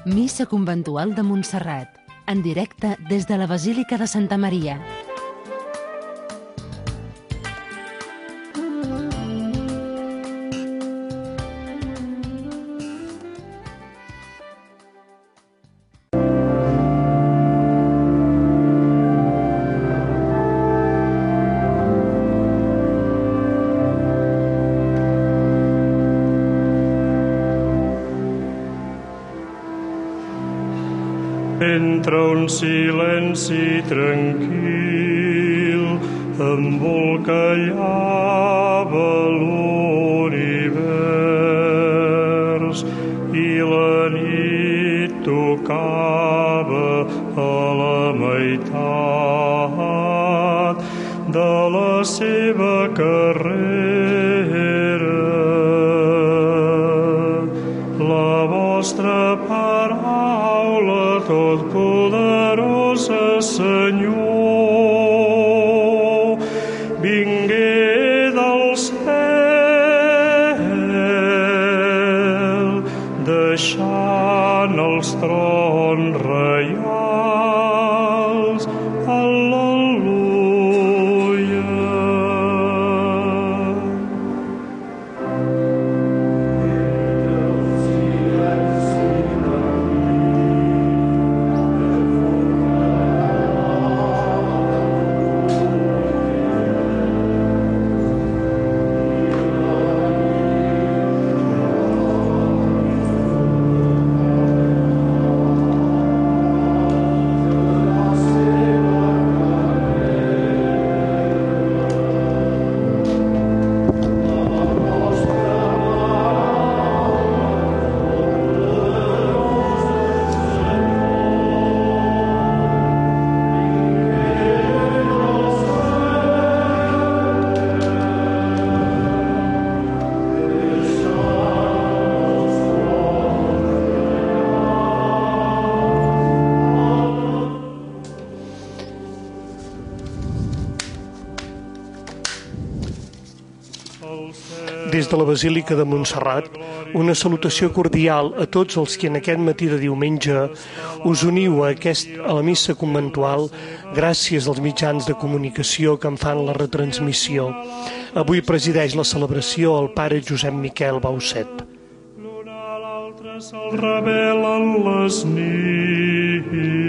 Missa conventual de Montserrat, en directe des de la Basílica de Santa Maria. Entre un silenci tranquil embolcallava l'univers i la nit tocava a la meitat de la seva carrera. La vostra paraula, totpoderosa Senyor, vingué del cel, deixant els trons reials. Al·leluia. Des de la Basílica de Montserrat, una salutació cordial a tots els que en aquest matí de diumenge us uniu a la missa conventual gràcies als mitjans de comunicació que en fan la retransmissió. Avui presideix la celebració el pare Josep Miquel Bauset. L'un a l'altre se'l revelen les nits.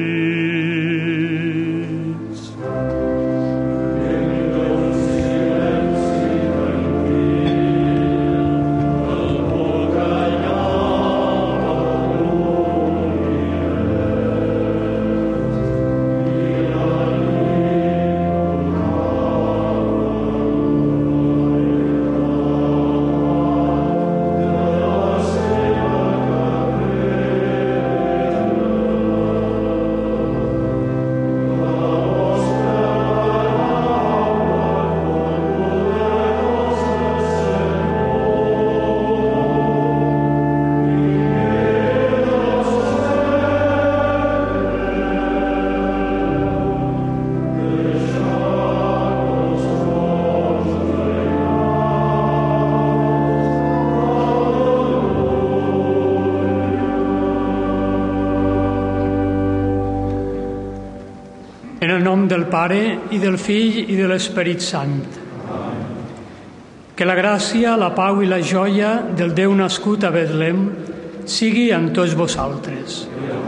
En el nom del Pare, i del Fill, i de l'Esperit Sant. Que la gràcia, la pau i la joia del Déu nascut a Betlem sigui amb tots vosaltres.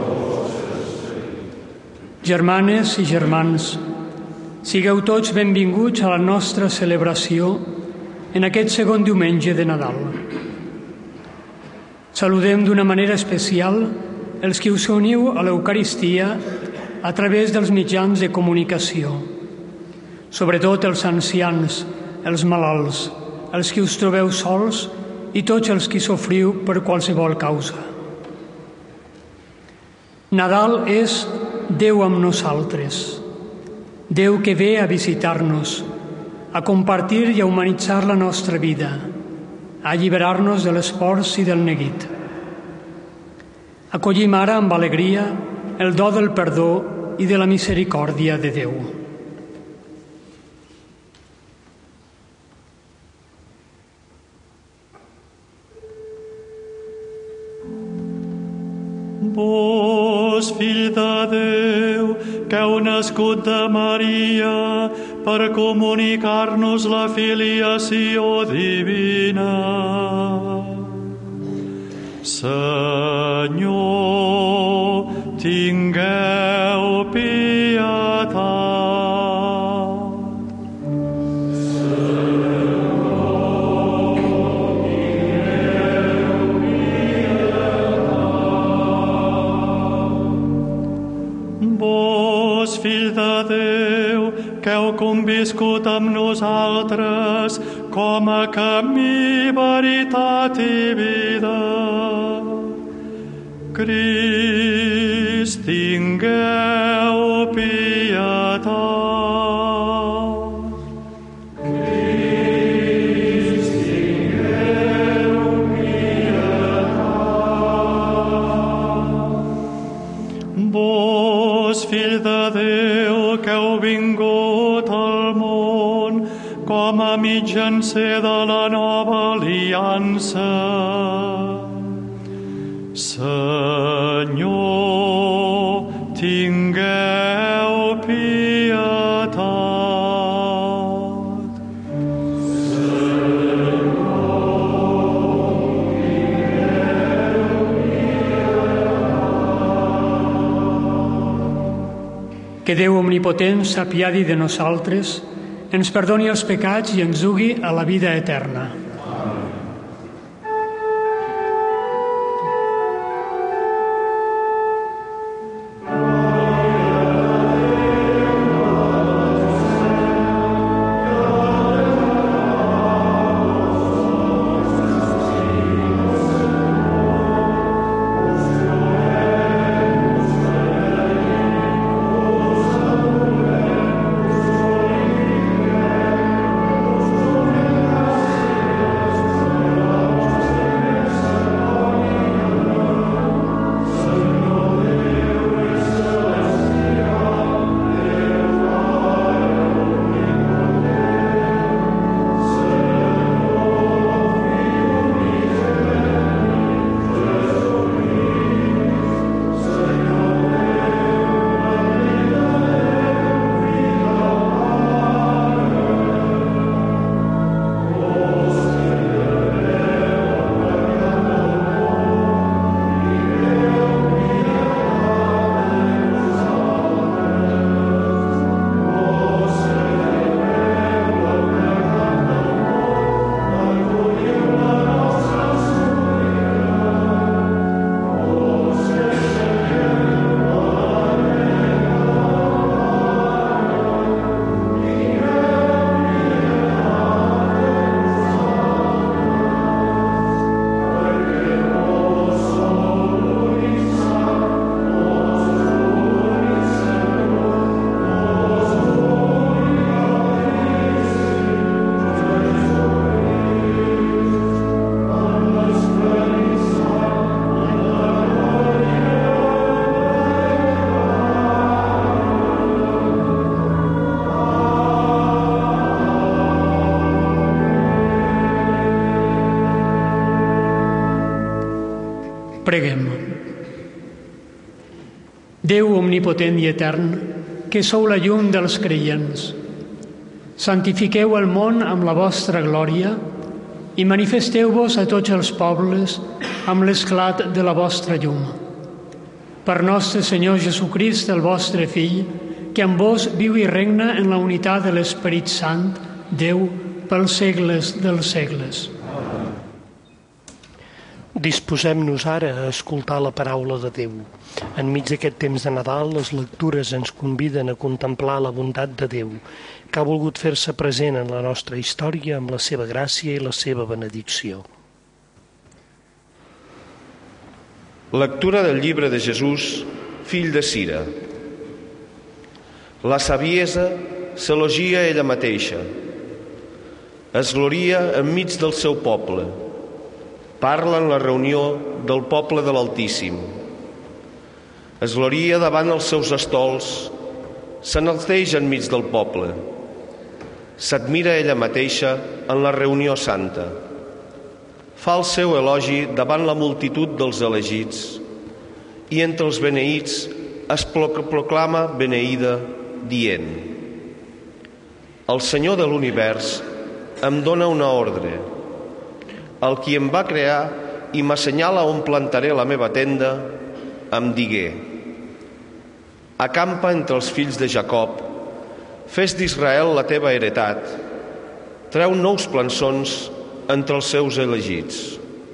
Germanes i germans, sigueu tots benvinguts a la nostra celebració en aquest segon diumenge de Nadal. Saludem d'una manera especial els que us uniu a l'Eucaristia a través dels mitjans de comunicació, sobretot els ancians, els malalts, els que us trobeu sols i tots els que sofriu per qualsevol causa. Nadal és Déu amb nosaltres, Déu que ve a visitar-nos, a compartir i a humanitzar la nostra vida, a alliberar-nos de l'esforç i del neguit. Acollim ara amb alegria el do del perdó i de la misericòrdia de Déu. Vós, Fill de Déu, que heu nascut de Maria per comunicar-nos la filiació divina. Senyor, tingueu pietat. Vós, Fill de Déu, que heu conviscut amb nosaltres com a camí, veritat i vida. Crist, tingueu pietat. Crist, tingueu pietat. Vós, Fill de Déu, que heu vingut al món com a mitjancer de la nova aliança. Senyor, tingueu pietat. Que Déu omnipotent s'apiadi de nosaltres, ens perdoni els pecats i ens dugui a la vida eterna. Preguem. Déu omnipotent i etern, que sou la llum dels creients, santifiqueu el món amb la vostra glòria i manifesteu-vos a tots els pobles amb l'esclat de la vostra llum. Per nostre Senyor Jesucrist, el vostre Fill, que amb vos viu i regna en la unitat de l'Esperit Sant, Déu, pels segles dels segles. Disposem-nos ara a escoltar la paraula de Déu. Enmig d'aquest temps de Nadal, les lectures ens conviden a contemplar la bondat de Déu, que ha volgut fer-se present en la nostra història amb la seva gràcia i la seva benedicció. Lectura del llibre de Jesús, fill de Cira. La saviesa s'elogia ella mateixa, es gloria enmig del seu poble, parla en la reunió del poble de l'Altíssim, es gloria davant els seus estols, s'enalteix enmig del poble, s'admira ella mateixa en la reunió santa, fa el seu elogi davant la multitud dels elegits i entre els beneïts es proclama beneïda, dient: el Senyor de l'univers em dona una ordre. El qui em va crear i m'assenyala on plantaré la meva tenda, em digué: acampa entre els fills de Jacob, fes d'Israel la teva heretat, treu nous plançons entre els seus elegits.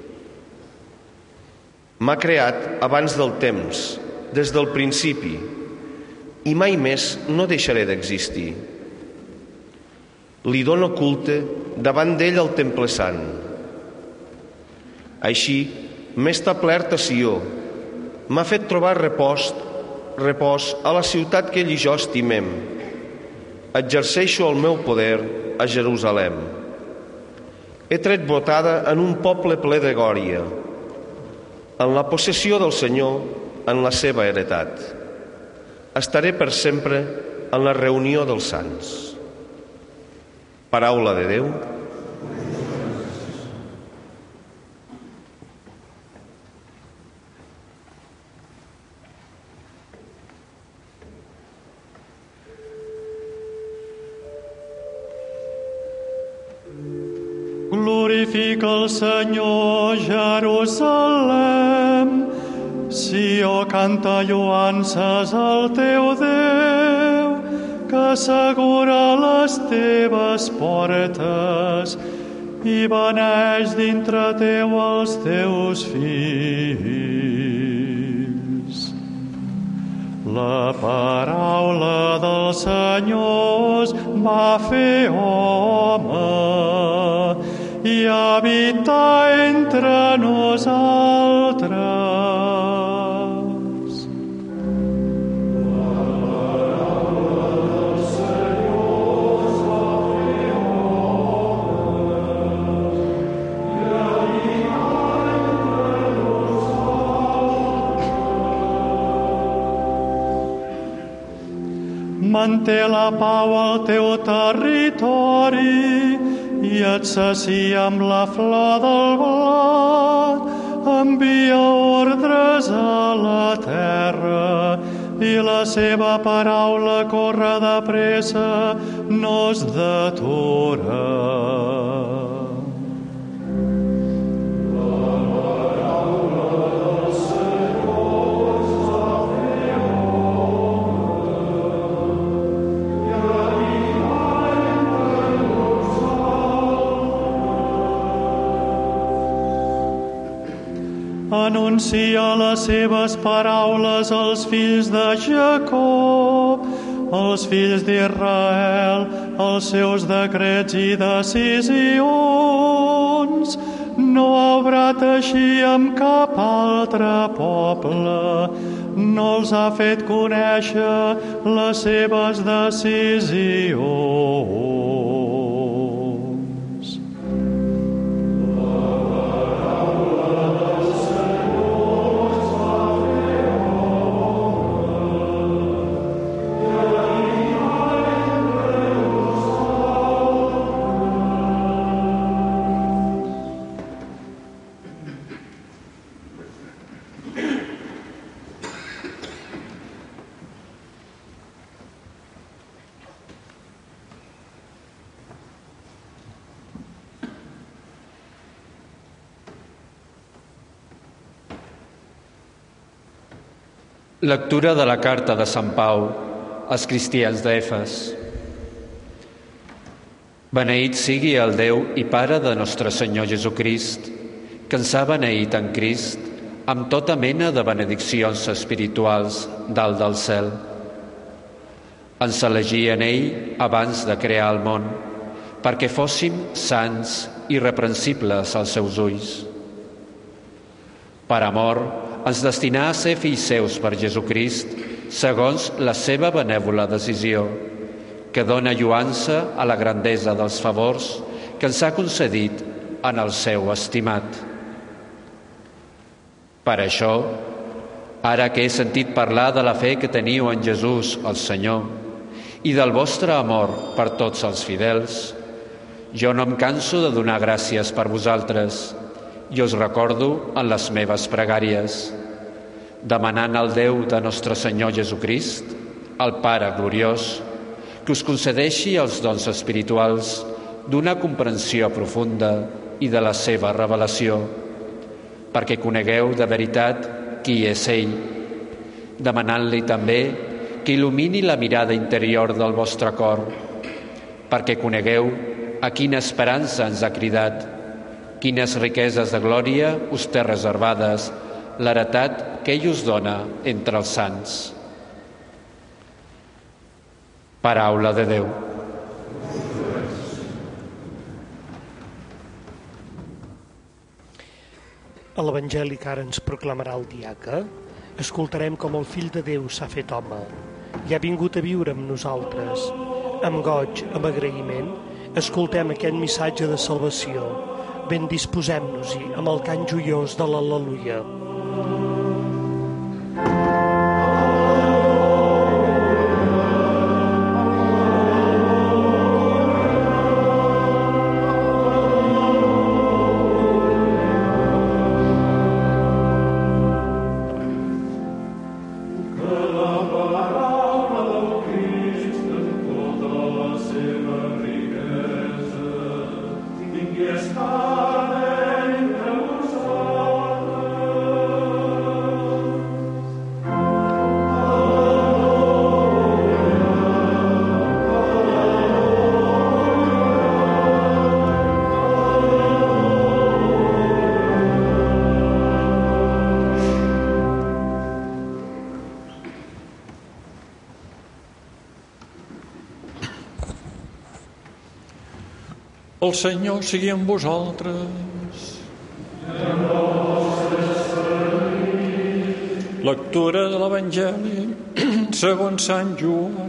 M'ha creat abans del temps, des del principi, i mai més no deixaré d'existir. Li dono culte davant d'ell al temple sant. Així m'he establert a Sió, m'ha fet trobar repòs a la ciutat que ell i jo estimem. Exerceixo el meu poder a Jerusalem. He tret botada en un poble ple de glòria, en la possessió del Senyor, en la seva heretat. Estaré per sempre en la reunió dels sants. Paraula de Déu. Glorifica el Senyor, Jerusalem. Sió, canta lloances al teu Déu, que assegura les teves portes i beneix dintre teu els teus fills. La paraula del Senyor va fer home i habita entre nosaltres. Manté la pau al teu territori i et sacia amb la flor del blat. Envia ordres a la terra i la seva paraula corre de pressa, no es detura. Anuncia les seves paraules als fills de Jacob, als fills d'Israel, els seus decrets i decisions. No haurà teixir amb cap altre poble, no els ha fet conèixer les seves decisions. Lectura de la carta de Sant Pau als cristians d'Efes. Beneït sigui el Déu i Pare de nostre Senyor Jesucrist, que ens ha beneït en Crist amb tota mena de benediccions espirituals dalt del cel. Ens elegí en ell abans de crear el món, perquè fóssim sants i irreprensibles als seus ulls. Per amor, ens destinà a ser fills seus per Jesucrist, segons la seva benèvola decisió, que dona lluança a la grandesa dels favors que ens ha concedit en el seu estimat. Per això, ara que he sentit parlar de la fe que teniu en Jesús, el Senyor, i del vostre amor per tots els fidels, jo no em canso de donar gràcies per vosaltres i us recordo en les meves pregàries. demanant al Déu de nostre Senyor Jesucrist, el Pare gloriós, que us concedeixi els dons espirituals d'una comprensió profunda i de la seva revelació, perquè conegueu de veritat qui és ell, demanant-li també que il·lumini la mirada interior del vostre cor, perquè conegueu a quina esperança ens ha cridat, quines riqueses de glòria us té reservades, l'heretat que ell us dona entre els sants. Paraula de Déu. A l'Evangeli que ara ens proclamarà el diaca, escoltarem com el Fill de Déu s'ha fet home i ha vingut a viure amb nosaltres. Amb goig, amb agraïment, escoltem aquest missatge de salvació. Ben disposem-nos-hi amb el cant joiós de l'Al·leluia. El Senyor sigui amb vosaltres. Lectura de l'Evangeli segons Sant Joan.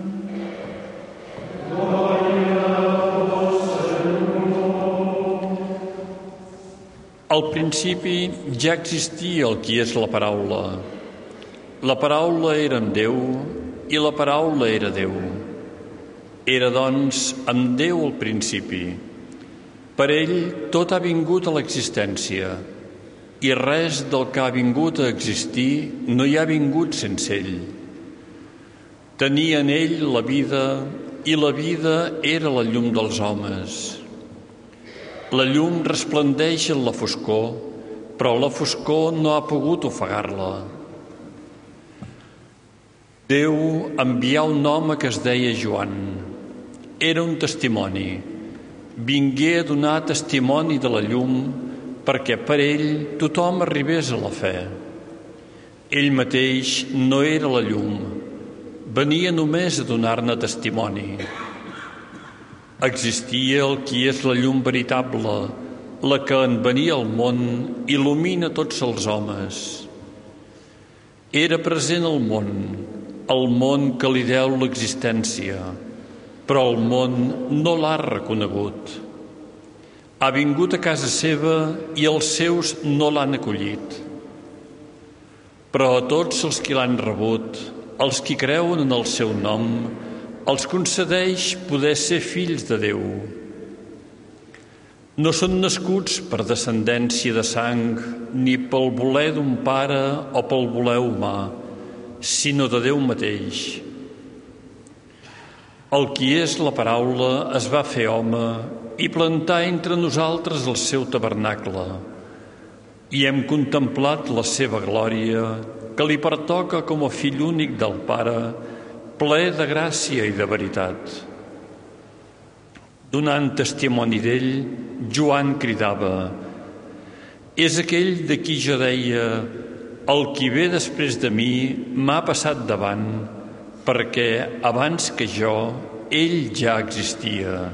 Al principi ja existia el qui és la paraula. La paraula era amb Déu i la paraula era Déu. Era, doncs, amb Déu al principi. Per ell tot ha vingut a l'existència i res del que ha vingut a existir no hi ha vingut sense ell. Tenia en ell la vida i la vida era la llum dels homes. La llum resplendeix en la foscor, però la foscor no ha pogut ofegar-la. Déu envià un home que es deia Joan. Era un testimoni. Vingué a donar testimoni de la llum perquè per ell tothom arribés a la fe. Ell mateix no era la llum, venia només a donar-ne testimoni. Existia el qui és la llum veritable, la que en venia al món il·lumina tots els homes. Era present al món que li deu l'existència, però el món no l'ha reconegut. Ha vingut a casa seva i els seus no l'han acollit. Però a tots els que l'han rebut, els que creuen en el seu nom, els concedeix poder ser fills de Déu. No són nascuts per descendència de sang, ni pel voler d'un pare o pel voler humà, sinó de Déu mateix. El qui és la paraula es va fer home i plantà entre nosaltres el seu tabernacle. I hem contemplat la seva glòria, que li pertoca com a fill únic del Pare, ple de gràcia i de veritat. Donant testimoni d'ell, Joan cridava: «És aquell de qui jo deia, el qui ve després de mi m'ha passat davant, perquè abans que jo, ell ja existia».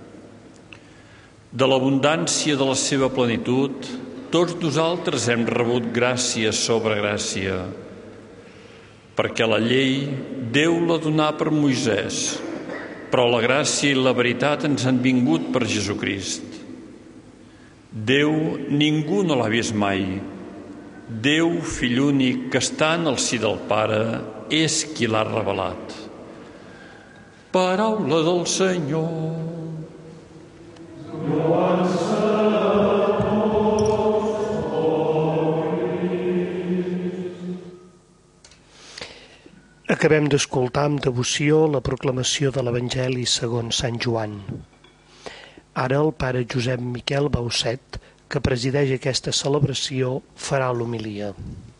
De l'abundància de la seva plenitud, tots nosaltres hem rebut gràcia sobre gràcia, perquè la llei Déu la donà per Moisès, però la gràcia i la veritat ens han vingut per Jesucrist. Déu ningú no l'ha vist mai. Déu, fill únic, que està en el si del Pare, és qui l'ha revelat. Paraula del Senyor. Acabem d'escoltar amb devoció la proclamació de l'Evangeli segons Sant Joan. Ara el pare Josep Miquel Bauset, que presideix aquesta celebració, farà l'homilia.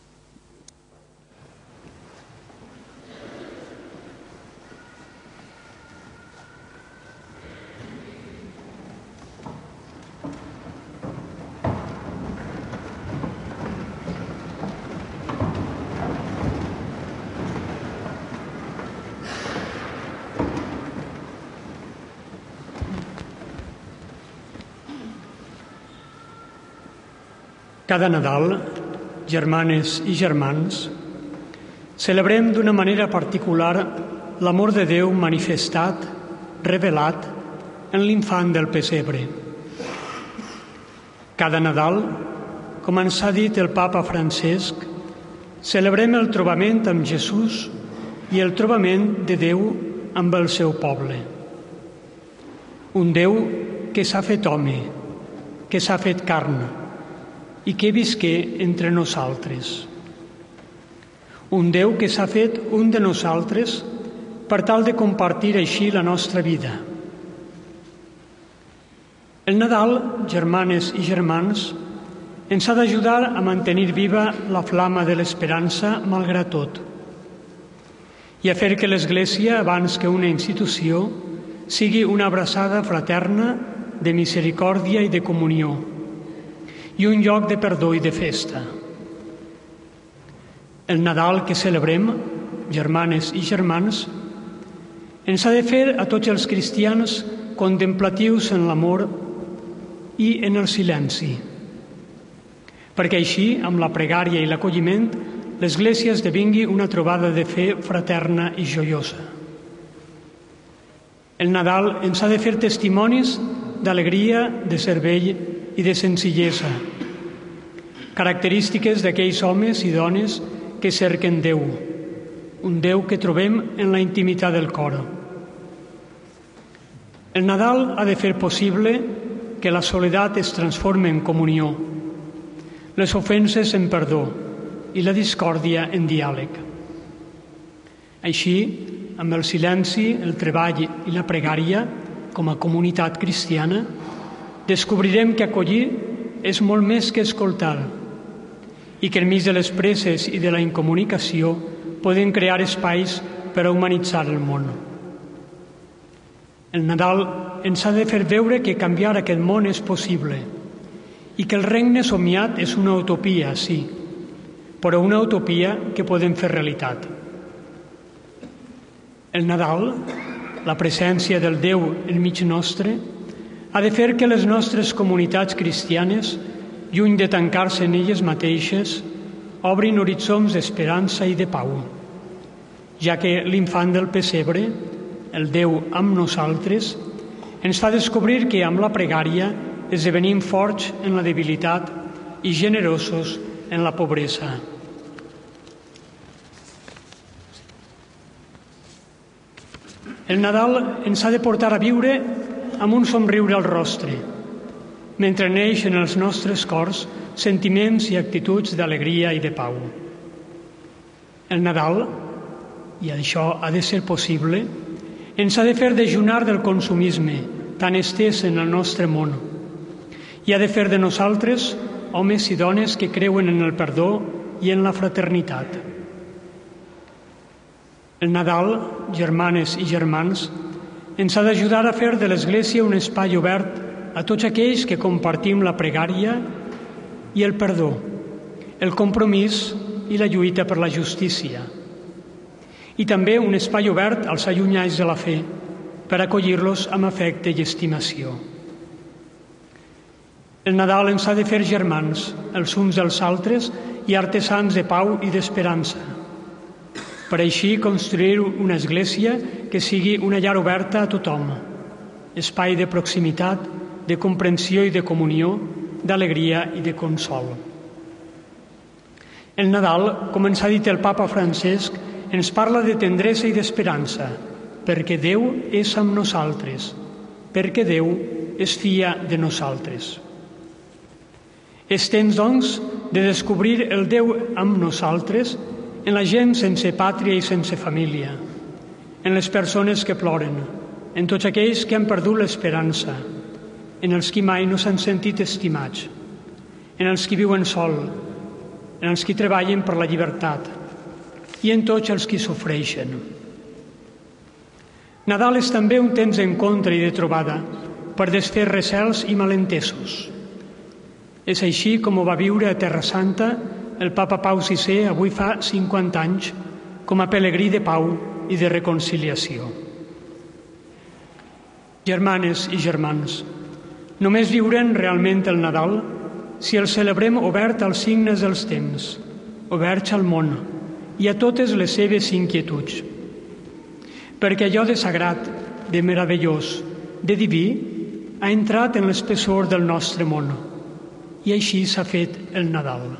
Cada Nadal, germanes i germans, celebrem d'una manera particular l'amor de Déu manifestat, revelat en l'infant del pessebre. Cada Nadal, com ens ha dit el papa Francesc, celebrem el trobament amb Jesús i el trobament de Déu amb el seu poble. Un Déu que s'ha fet home, que s'ha fet carn, i que visqué entre nosaltres. Un Déu que s'ha fet un de nosaltres per tal de compartir així la nostra vida. El Nadal, germanes i germans, ens ha d'ajudar a mantenir viva la flama de l'esperança malgrat tot i a fer que l'Església, abans que una institució, sigui una abraçada fraterna de misericòrdia i de comunió, i un lloc de perdó i de festa. El Nadal que celebrem, germanes i germans, ens ha de fer a tots els cristians contemplatius en l'amor i en el silenci, perquè així, amb la pregària i l'acolliment, l'Església esdevingui una trobada de fe fraterna i joiosa. El Nadal ens ha de fer testimonis d'alegria, de cervell i de senzillesa, característiques d'aquells homes i dones que cerquen Déu, un Déu que trobem en la intimitat del cor. El Nadal ha de fer possible que la soledat es transformi en comunió, les ofenses en perdó i la discòrdia en diàleg. Així, amb el silenci, el treball i la pregària, com a comunitat cristiana, descobrirem que acollir és molt més que escoltar i que enmig de les presses i de la incomunicació poden crear espais per a humanitzar el món. El Nadal ens ha de fer veure que canviar aquest món és possible i que el regne somiat és una utopia, sí, però una utopia que podem fer realitat. El Nadal, la presència del Déu enmig nostre, ha de fer que les nostres comunitats cristianes, lluny de tancar-se en elles mateixes, obrin horitzons d'esperança i de pau, ja que l'infant del pessebre, el Déu amb nosaltres, ens fa descobrir que amb la pregària esdevenim forts en la debilitat i generosos en la pobresa. El Nadal ens ha de portar a viure amb un somriure al rostre, mentre neix en els nostres cors sentiments i actituds d'alegria i de pau. El Nadal, i això ha de ser possible, ens ha de fer dejunar del consumisme tan estès en el nostre món i ha de fer de nosaltres homes i dones que creuen en el perdó i en la fraternitat. El Nadal, germanes i germans, ens ha d'ajudar a fer de l'Església un espai obert a tots aquells que compartim la pregària i el perdó, el compromís i la lluita per la justícia. I també un espai obert als allunyats de la fe per acollir-los amb afecte i estimació. El Nadal ens ha de fer germans, els uns dels altres, i artesans de pau i d'esperança, per així construir una església que sigui una llar oberta a tothom, espai de proximitat, de comprensió i de comunió, d'alegria i de consol. El Nadal, com ens ha dit el papa Francesc, ens parla de tendresa i d'esperança, perquè Déu és amb nosaltres, perquè Déu es fia de nosaltres. És temps, doncs, de descobrir el Déu amb nosaltres en la gent sense pàtria i sense família, en les persones que ploren, en tots aquells que han perdut l'esperança, en els qui mai no s'han sentit estimats, en els qui viuen sol, en els qui treballen per la llibertat i en tots els qui sofreixen. Nadal és també un temps d'encontre i de trobada per desfer recels i malentesos. És així com ho va viure a Terra Santa el papa Pau VI avui fa 50 anys com a pelegrí de pau i de reconciliació. Germanes i germans, només viurem realment el Nadal si el celebrem obert als signes dels temps, oberts al món i a totes les seves inquietuds. Perquè allò de sagrat, de meravellós, de diví, ha entrat en l'espessor del nostre món i així s'ha fet el Nadal.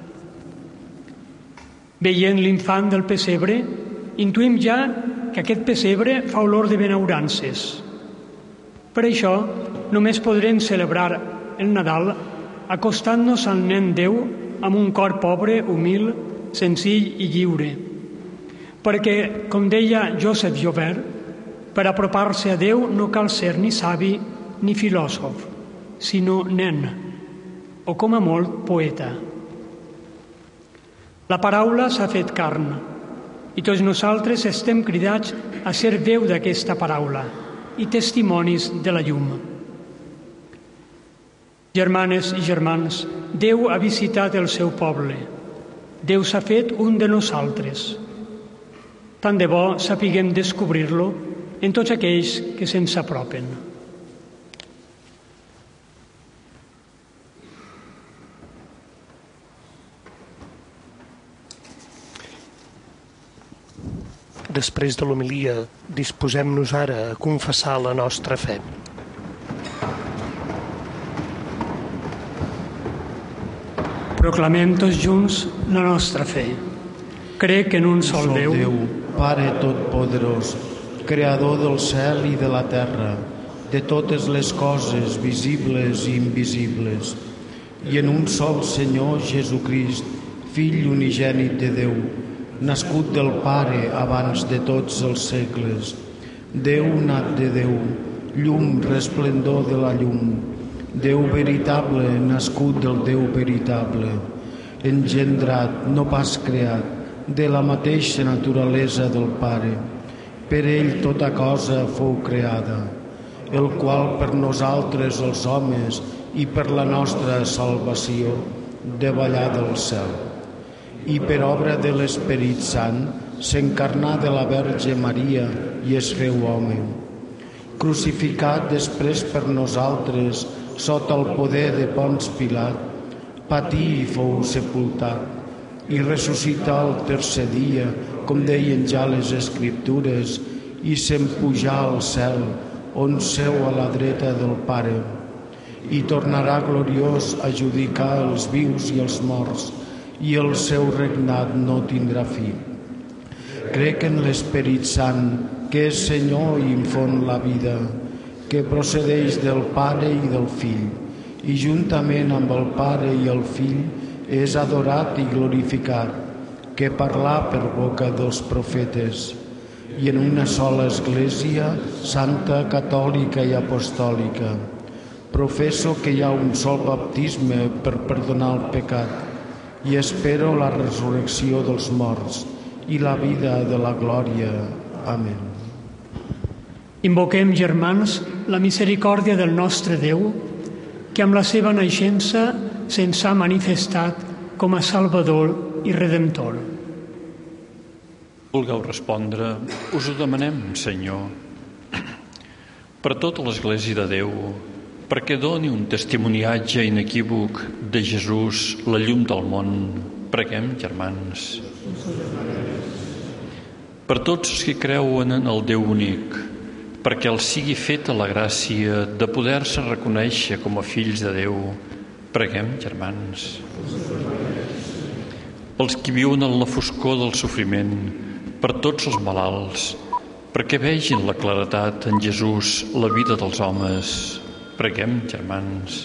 Veient l'infant del pessebre, intuïm ja que aquest pessebre fa olor de benaurances. Per això, només podrem celebrar el Nadal acostant-nos al nen Déu amb un cor pobre, humil, senzill i lliure. Perquè, com deia Joseph Joubert, per apropar-se a Déu no cal ser ni savi ni filòsof, sinó nen, o com a molt poeta. La paraula s'ha fet carn i tots nosaltres estem cridats a ser veu d'aquesta paraula i testimonis de la llum. Germanes i germans, Déu ha visitat el seu poble. Déu s'ha fet un de nosaltres. Tant de bo sapiguem descobrir-lo en tots aquells que se'ns apropen. Després de l'homilia, disposem-nos ara a confessar la nostra fe. Proclamem tots junts la nostra fe. Crec en un sol Déu, Pare Totpoderós, Creador del cel i de la terra, de totes les coses visibles i invisibles, i en un sol Senyor Jesucrist, Fill unigènit de Déu, nascut del Pare abans de tots els segles, Déu nat de Déu, llum resplendor de la llum, Déu veritable, nascut del Déu veritable, engendrat, no pas creat, de la mateixa naturalesa del Pare. Per ell tota cosa fou creada, el qual per nosaltres els homes i per la nostra salvació davallà del cel. I per obra de l'Esperit Sant s'encarnà de la Verge Maria i es feu home. Crucificat després per nosaltres sota el poder de Ponç Pilat, patí i fou sepultat i ressuscità el tercer dia, com deien ja les Escriptures, i se'n pujà al cel, on seu a la dreta del Pare, i tornarà gloriós a judicar els vius i els morts, i el seu regnat no tindrà fi. Crec en l'Esperit Sant, que és Senyor i infon la vida, que procedeix del Pare i del Fill, i juntament amb el Pare i el Fill és adorat i glorificat, que parlà per boca dels profetes, i en una sola Església, santa, catòlica i apostòlica. Professo que hi ha un sol baptisme per perdonar el pecat, i espero la resurrecció dels morts i la vida de la glòria. Amén. Invoquem, germans, la misericòrdia del nostre Déu, que amb la seva naixença se'ns ha manifestat com a Salvador i Redemptor. Vulgueu respondre, us ho demanem, Senyor, per tota l'Església de Déu, perquè doni un testimoniatge inequívoc de Jesús, la llum del món. Preguem, germans. Per tots els que creuen en el Déu únic, perquè els sigui feta la gràcia de poder-se reconèixer com a fills de Déu. Preguem, germans. Pels que viuen en la foscor del sofriment, per tots els malalts, perquè vegin la claretat en Jesús, la vida dels homes. Preguem, germans.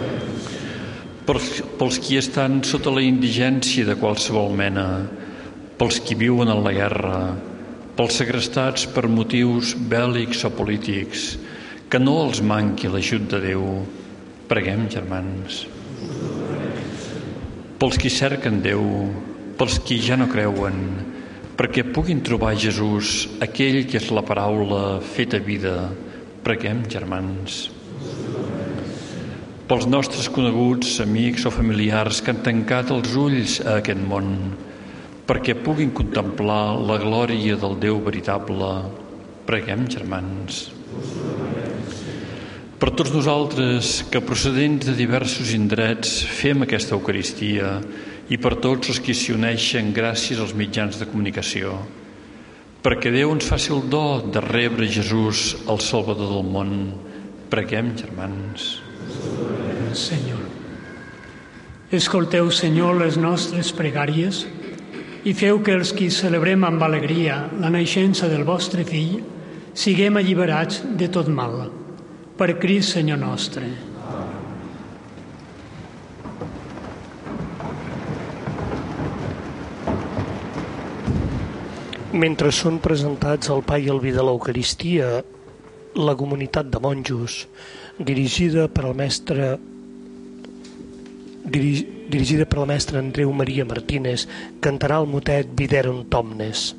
Pels qui estan sota la indigència de qualsevol mena, pels qui viuen en la guerra, pels segrestats per motius bèl·lics o polítics, que no els manqui l'ajut de Déu. Preguem, germans. Pels qui cerquen Déu, pels qui ja no creuen, perquè puguin trobar Jesús, aquell que és la paraula feta vida. Preguem, germans. Pels nostres coneguts, amics o familiars que han tancat els ulls a aquest món, perquè puguin contemplar la glòria del Déu veritable. Preguem, germans. Per tots nosaltres que procedents de diversos indrets fem aquesta Eucaristia i per tots els que s'hi uneixen gràcies als mitjans de comunicació, perquè Déu ens faci el do de rebre Jesús, el Salvador del món. Preguem, germans. Senyor. Escolteu, Senyor, les nostres pregàries i feu que els qui celebrem amb alegria la naixença del vostre fill siguem alliberats de tot mal. Per Crist, Senyor nostre. Mentre són presentats el pa i el vi de l'Eucaristia, la comunitat de monjos, dirigida per la mestra Andreu Maria Martínez, cantarà el motet Viderunt Omnes.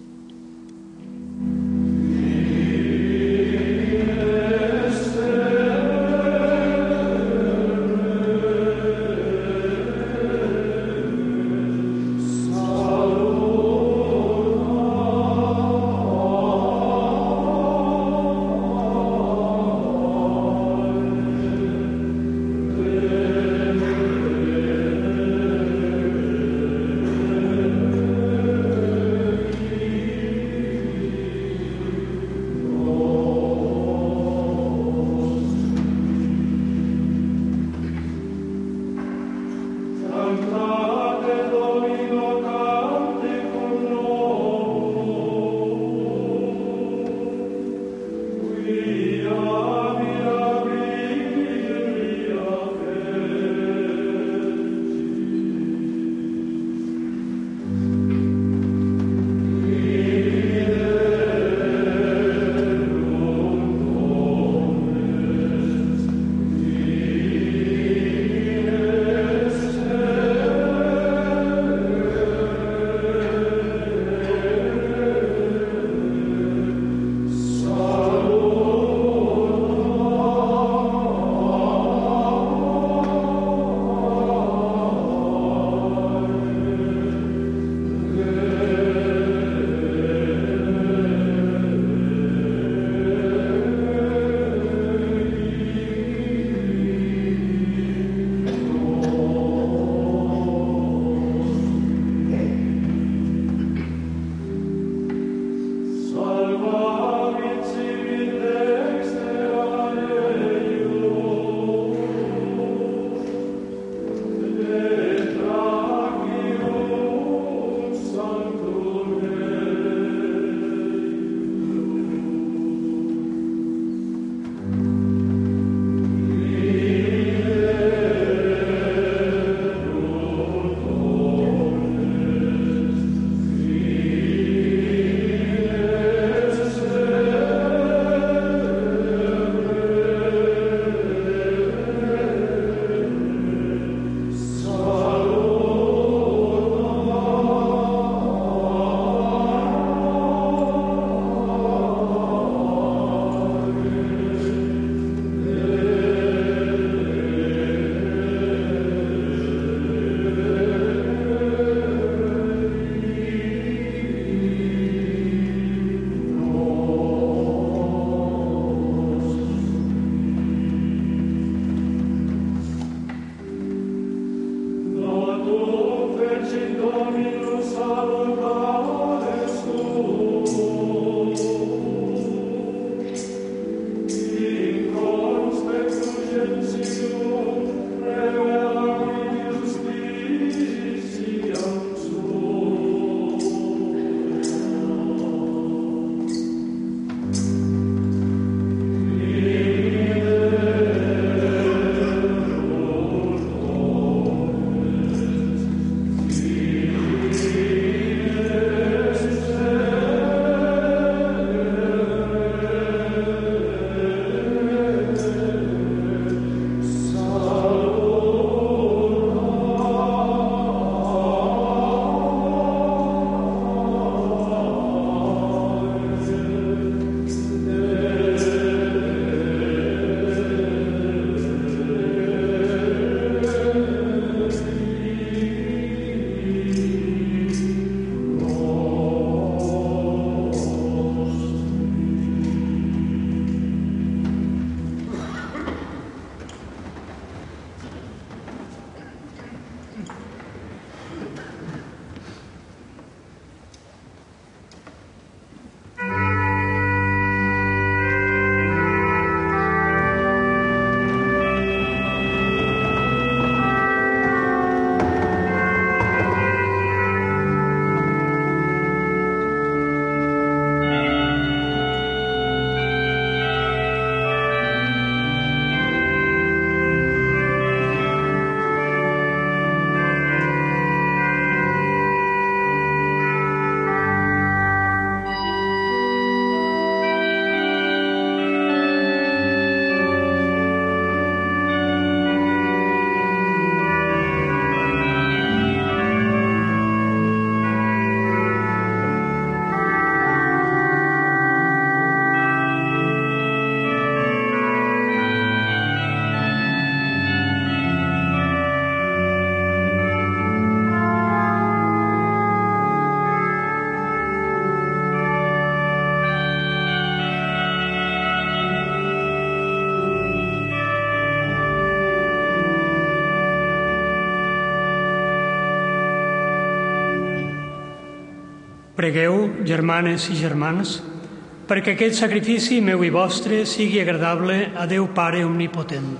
Pregueu, germanes i germans, perquè aquest sacrifici meu i vostre sigui agradable a Déu Pare Omnipotent.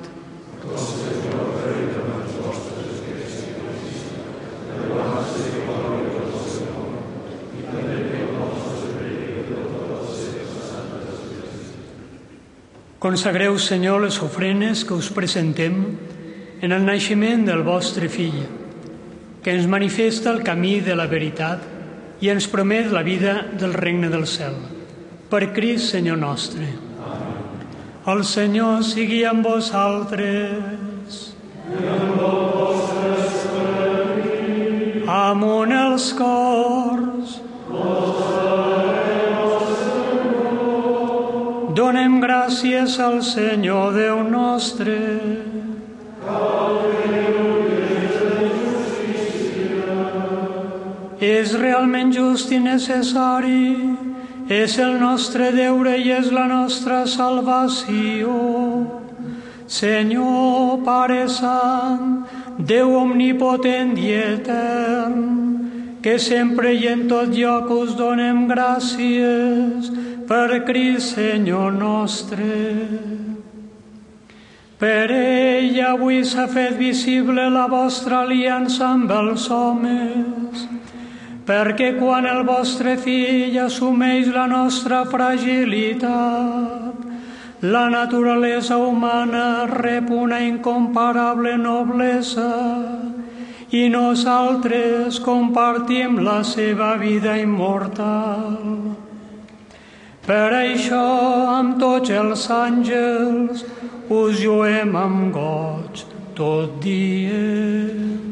Consagreu, Senyor, les ofrenes que us presentem en el naixement del vostre Fill, que ens manifesta el camí de la veritat i ens promet la vida del regne del cel. Per Crist, Senyor nostre. El Senyor sigui amb vosaltres. I amb vostre esperit. Amunt els cors. Donem gràcies al Senyor Déu nostre. És realment just i necessari, és el nostre deure i és la nostra salvació. Senyor, Pare Sant, Déu omnipotent i etern, que sempre i en tot lloc us donem gràcies per Crist, Senyor nostre. Per ell avui s'ha fet visible la vostra aliança amb els homes, perquè quan el vostre Fill assumeix la nostra fragilitat, la naturalesa humana rep una incomparable noblesa i nosaltres compartim la seva vida immortal. Per això, amb tots els àngels, us lluem amb goig tot dient.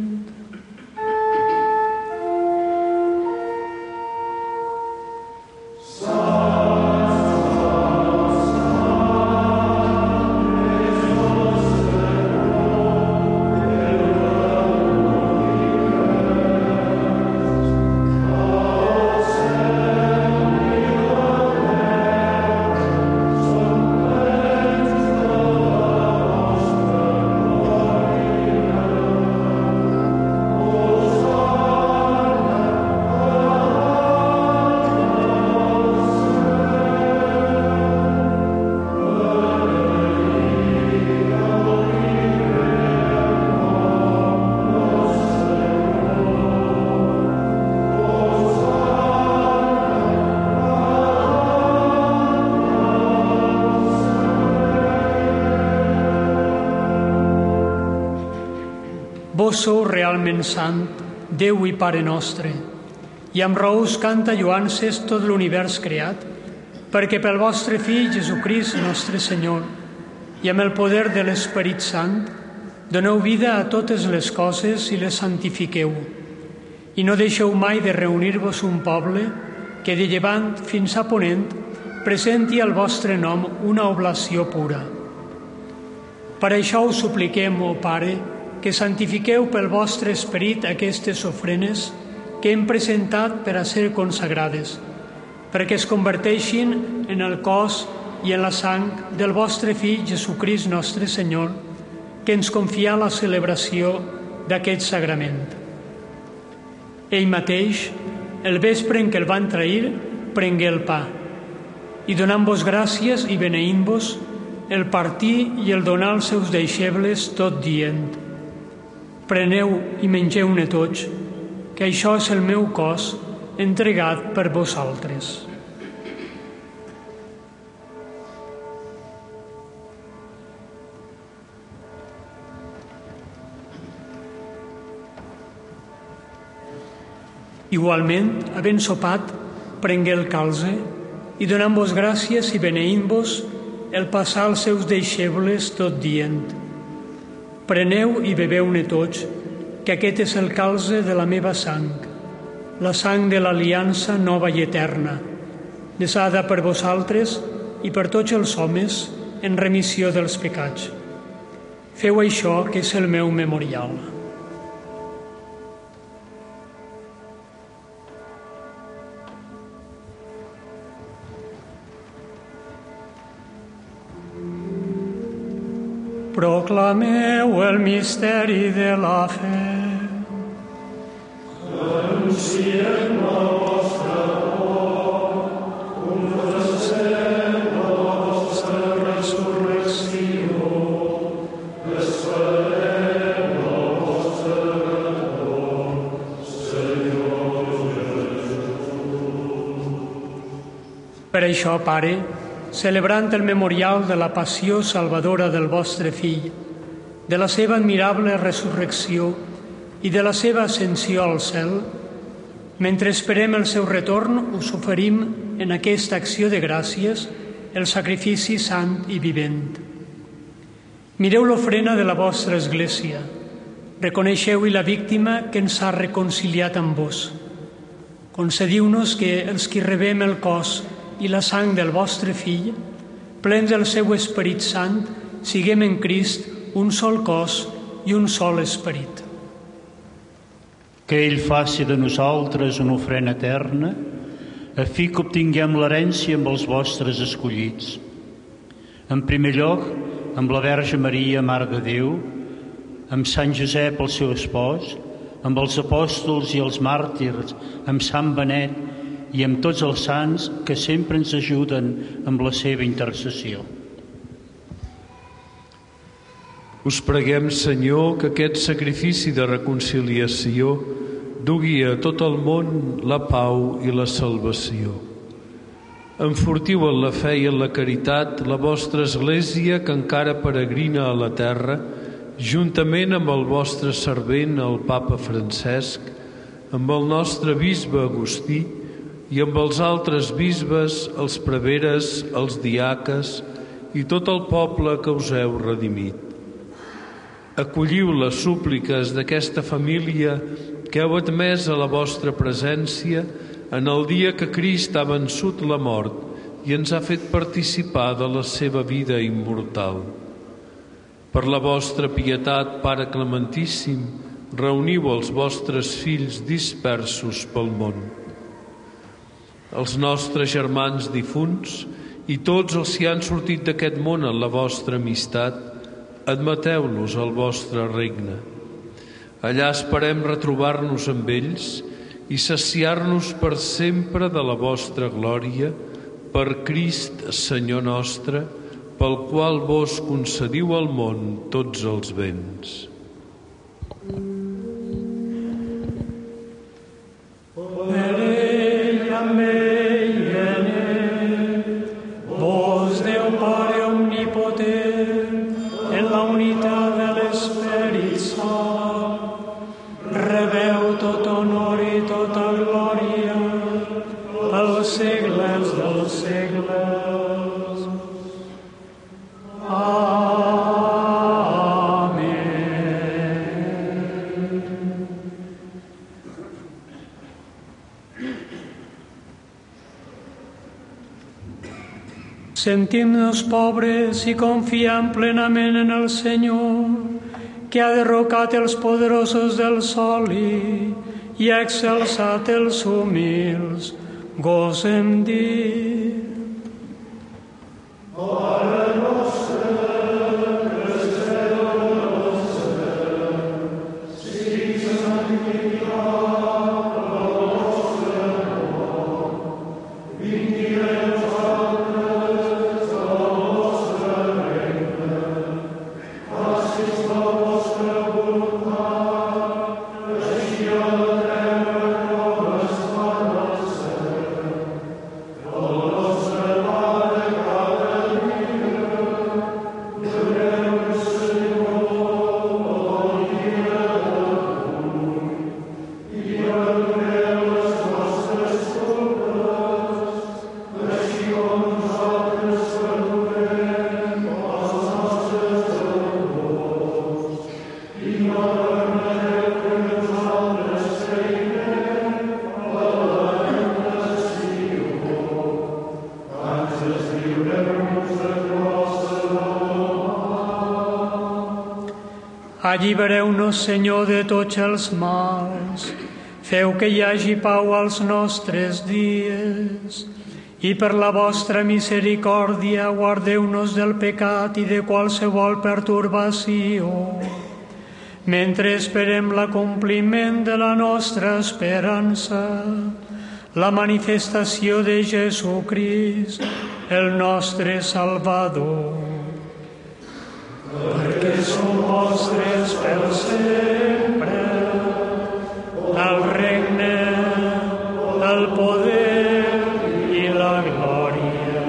Vos sou realment sant, Déu i Pare nostre, i amb raó us canta lloances tot l'univers creat, perquè pel vostre Fill, Jesucrist, nostre Senyor, i amb el poder de l'Esperit Sant, doneu vida a totes les coses i les santifiqueu, i no deixeu mai de reunir-vos un poble que de llevant fins a ponent presenti al vostre nom una oblació pura. Per això us supliquem, ó Pare, que santifiqueu pel vostre esperit aquestes ofrenes que hem presentat per a ser consagrades, perquè es converteixin en el cos i en la sang del vostre Fill, Jesucrist nostre Senyor, que ens confia la celebració d'aquest sagrament. Ell mateix, el vespre en què el van trair, prengué el pa, i donant-vos gràcies i beneint-vos, el partir i el donar als seus deixebles, tot dient: preneu i mengeu-ne tots, que això és el meu cos entregat per vosaltres. Igualment, havent sopat, prengué el calze i donant-vos gràcies i beneint-vos, el passà als seus deixebles tot dient: preneu i beveu-ne tots, que aquest és el calze de la meva sang, la sang de l'aliança nova i eterna, desada per vosaltres i per tots els homes en remissió dels pecats. Feu això, que és el meu memorial. Proclameu el misteri de la fe. Anunciem la vostra mort, confessem la vostra resurrecció, esperem la vostra retorn, Senyor Jesús. Per això, Pare, celebrant el memorial de la passió salvadora del vostre Fill, de la seva admirable resurrecció i de la seva ascensió al cel, mentre esperem el seu retorn, us oferim en aquesta acció de gràcies el sacrifici sant i vivent. Mireu l'ofrena de la vostra Església, reconeixeu-hi la víctima que ens ha reconciliat amb vos. Concediu-nos que els qui rebem el cos i la sang del vostre Fill, plens del seu Esperit Sant, siguem en Crist un sol cos i un sol esperit. Que ell faci de nosaltres una ofrena eterna, a fi que obtinguem l'herència amb els vostres escollits. En primer lloc, amb la Verge Maria, Mare de Déu, amb Sant Josep, el seu espòs, amb els apòstols i els màrtirs, amb Sant Benet i amb tots els sants que sempre ens ajuden amb la seva intercessió. Us preguem, Senyor, que aquest sacrifici de reconciliació dugui a tot el món la pau i la salvació. Enfortiu en la fe i en la caritat la vostra Església que encara peregrina a la terra, juntament amb el vostre servent, el Papa Francesc, amb el nostre bisbe Agustí i amb els altres bisbes, els preveres, els diaques i tot el poble que us heu redimit. Acolliu les súpliques d'aquesta família que heu admès a la vostra presència en el dia que Crist ha vençut la mort i ens ha fet participar de la seva vida immortal. Per la vostra pietat, Pare Clementíssim, reuniu els vostres fills dispersos pel món. Els nostres germans difunts i tots els que han sortit d'aquest món en la vostra amistat, admeteu-los al vostre regne. Allà esperem retrobar-nos amb ells i saciar-nos per sempre de la vostra glòria, per Crist, Senyor nostre, pel qual vos concediu al món tots els béns. Per ell, amb ell i en ell, vos, Déu Pare omnipotent, en la unitat de l'Esperit Sant, rebeu tot honor i tota glòria pels segles dels segles. Sentim-nos pobres i confiam plenament en el Senyor, que ha derrocat els poderosos del soli i ha exalçat els humils. Gosem dir: Pare nostre, que esteu en el cel, sigui santificat el vostre nom, vingui a nosaltres el vostre regne, facis la vostra voluntat, així a la terra com es fa en el cel. El nostre pa de cada dia, doneu-nos, Senyor, el dia d'avui, i perdoneu les nostres culpes, així com nosaltres perdonem els nostres deudors. I no permeteu que nosaltres caiguem a la tentació, ans lliureu-nos de qualsevol mal. Allibereu-nos, Senyor, de tots els mals. Feu que hi hagi pau als nostres dies. I per la vostra misericòrdia guardeu-nos del pecat i de qualsevol pertorbació. Mentre esperem l'acompliment de la nostra esperança, la manifestació de Jesucrist, el nostre Salvador. Perquè som vostres per sempre, el regne, el poder i la glòria.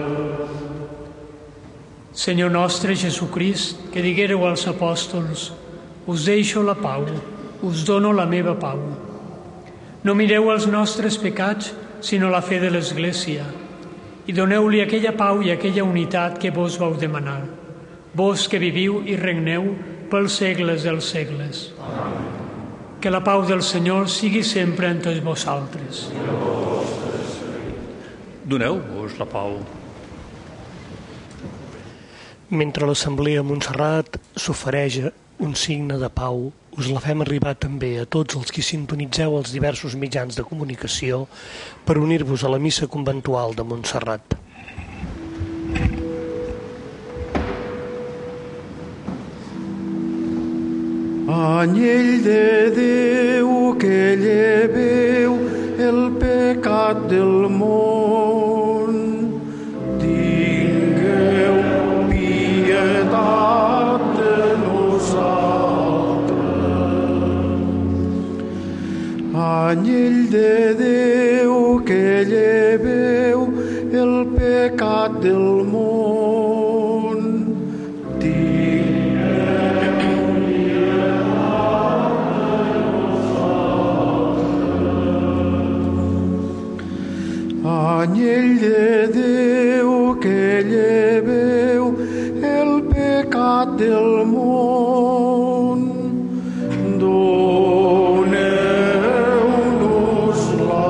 Senyor nostre Jesucrist, que diguéreu als apòstols: us deixo la pau, us dono la meva pau. No mireu els nostres pecats, sinó la fe de l'Església, i doneu-li aquella pau i aquella unitat que vos vau demanar. Vos que viviu i regneu pels segles dels segles. Que la pau del Senyor sigui sempre amb tots vosaltres. Doneu-vos la pau. Mentre l'Assemblea a Montserrat s'ofereix un signe de pau, us la fem arribar també a tots els que sintonitzeu els diversos mitjans de comunicació per unir-vos a la missa conventual de Montserrat. Anyell de Déu que lleveu el pecat del món, tingueu pietat de nosaltres. Anyell de Déu que lleveu el pecat del món, Anyell de Déu que lleveu el pecat del món, doneu-nos la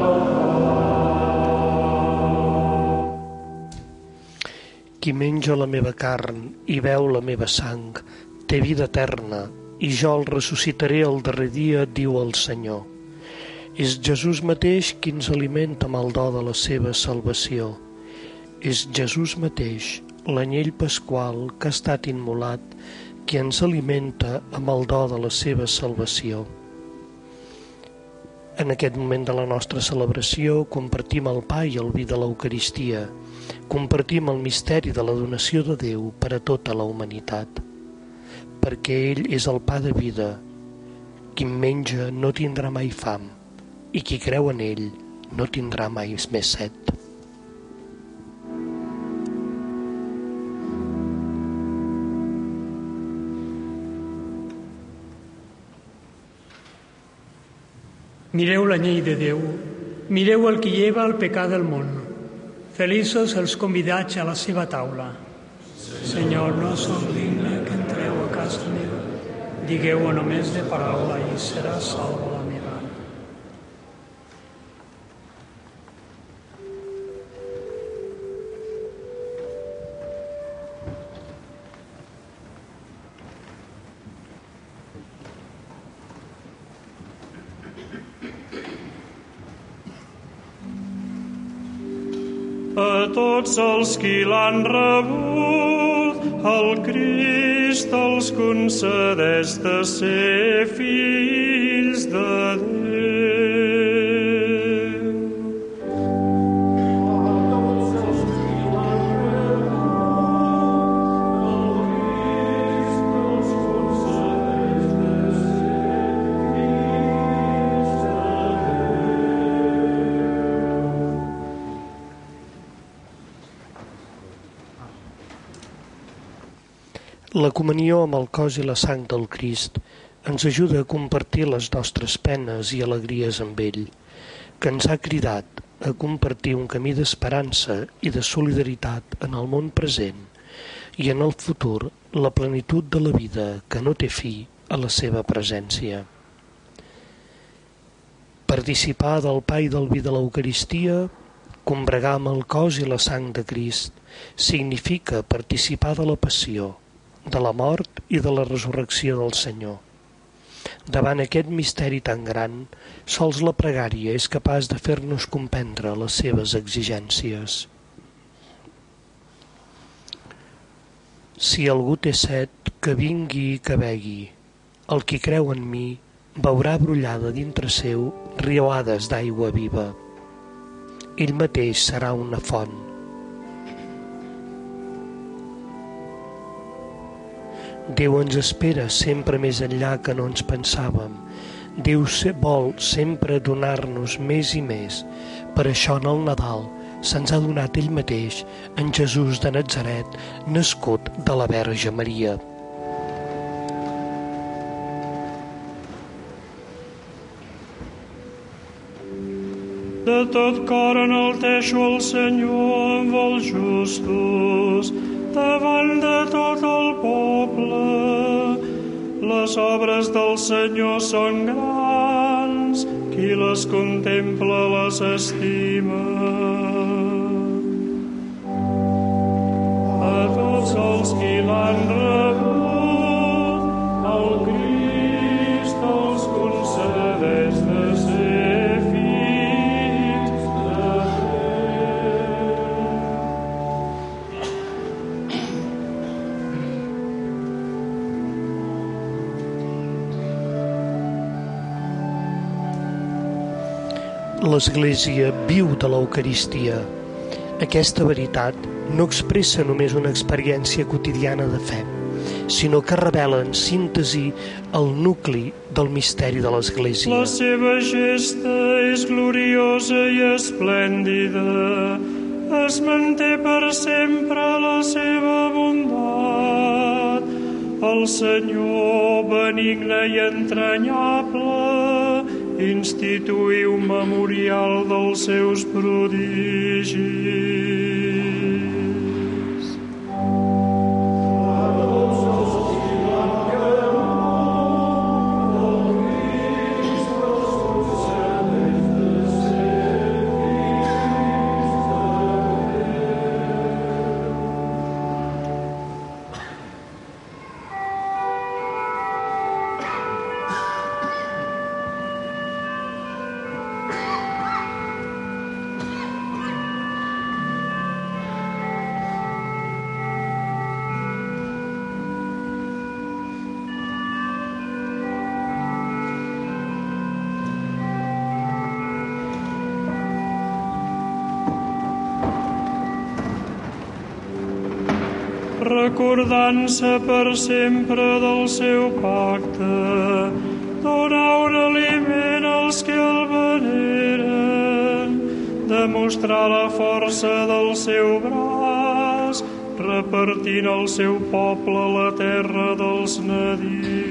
pau. Qui menja la meva carn i beu la meva sang té vida eterna, i jo el ressuscitaré el darrer dia, diu el Senyor. És Jesús mateix qui ens alimenta amb el do de la seva salvació. És Jesús mateix, l'anyell pasqual que ha estat immolat, qui ens alimenta amb el do de la seva salvació. En aquest moment de la nostra celebració compartim el pa i el vi de l'Eucaristia, compartim el misteri de la donació de Déu per a tota la humanitat, perquè ell és el pa de vida. Qui menja no tindrà mai fam, i qui creu en ell no tindrà mai més set. Mireu l'anyell de Déu, mireu el que lleva el pecat del món. Feliços els convidats a la seva taula. Senyor, no som digne que entreu a casa meva. Digueu-ho només de paraula i serà salva la meva alma. A tots els qui l'han rebut, el Crist els concedeix de ser fills de Déu. La comunió amb el cos i la sang del Crist ens ajuda a compartir les nostres penes i alegries amb ell, que ens ha cridat a compartir un camí d'esperança i de solidaritat en el món present i en el futur la plenitud de la vida que no té fi a la seva presència. Participar del pa i del vi de l'Eucaristia, combregar amb el cos i la sang de Crist, significa participar de la passió, de la mort i de la resurrecció del Senyor. Davant aquest misteri tan gran, sols la pregària és capaç de fer-nos comprendre les seves exigències. Si algú té set, que vingui i que begui. El qui creu en mi veurà brollada dintre seu riuades d'aigua viva. Ell mateix serà una font. Déu ens espera sempre més enllà que no ens pensàvem. Déu vol sempre donar-nos més i més. Per això en el Nadal se'ns ha donat ell mateix, en Jesús de Natzaret, nascut de la Verge Maria. De tot cor enalteixo el Senyor amb els justos, davant de tot el poble. Les obres del Senyor són grans, qui les contempla les estima. A tots els qui l'han rebut, el Crist els concedeix de ser fills de Déu. L'Església viu de l'Eucaristia. Aquesta veritat no expressa només una experiència quotidiana de fe, sinó que revela en síntesi el nucli del misteri de l'Església. La seva gesta és gloriosa i esplèndida. Es manté per sempre la seva bondat. El Senyor, benigne i entranyable, instituïu memorial dels seus prodigis. Recordant-se per sempre del seu pacte, dona un aliment als que el veneren, demostrar la força del seu braç, repartint al seu poble la terra dels nadius.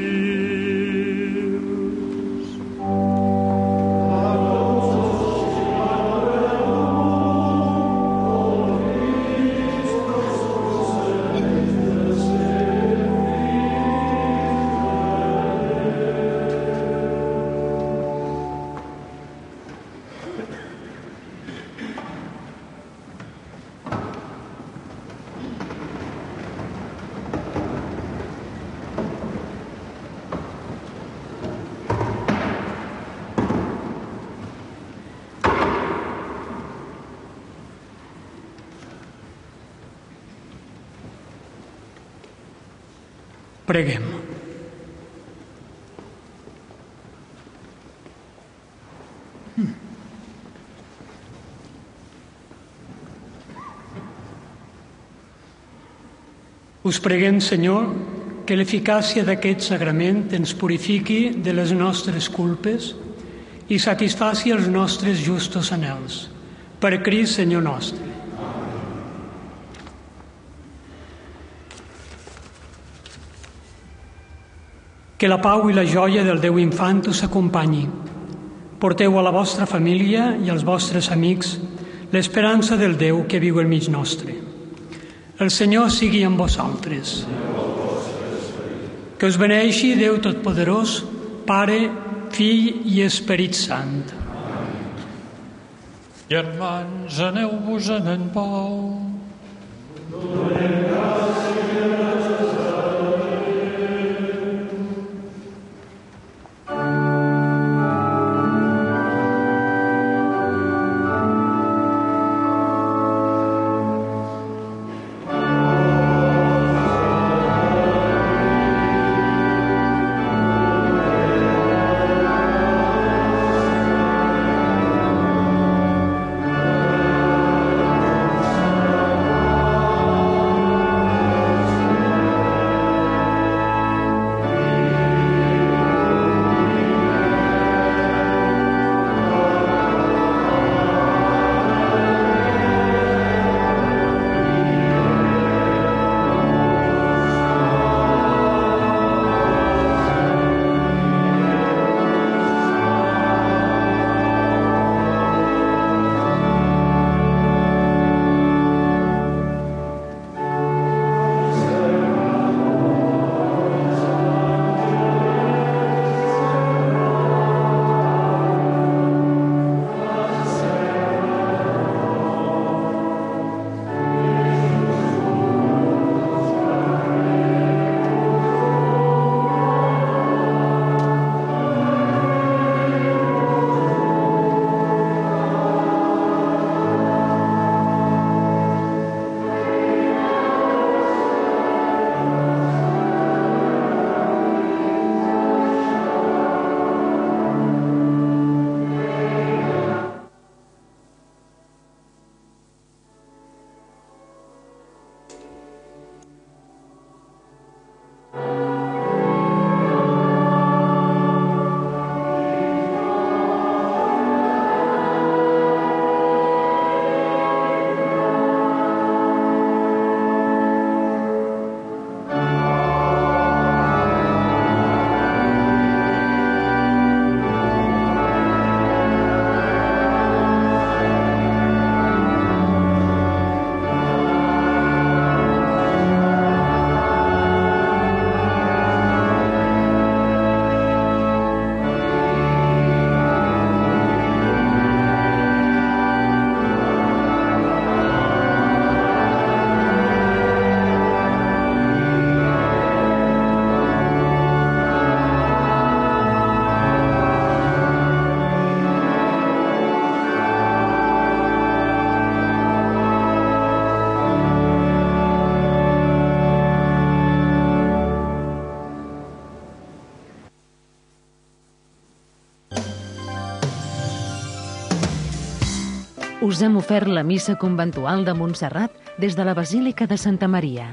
Preguem. Us preguem, Senyor, que l'eficàcia d'aquest sagrament ens purifiqui de les nostres culpes i satisfaci els nostres justos anhels. Per Crist, Senyor nostre. Que la pau i la joia del Déu infant us acompanyi. Porteu a la vostra família i als vostres amics l'esperança del Déu que viu al mig nostre. El Senyor sigui amb vosaltres. Que us beneeixi Déu Totpoderós, Pare, Fill i Esperit Sant. Germans, aneu-vos-en en pau. us hem ofert la missa conventual de Montserrat des de la Basílica de Santa Maria.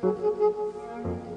Thank you.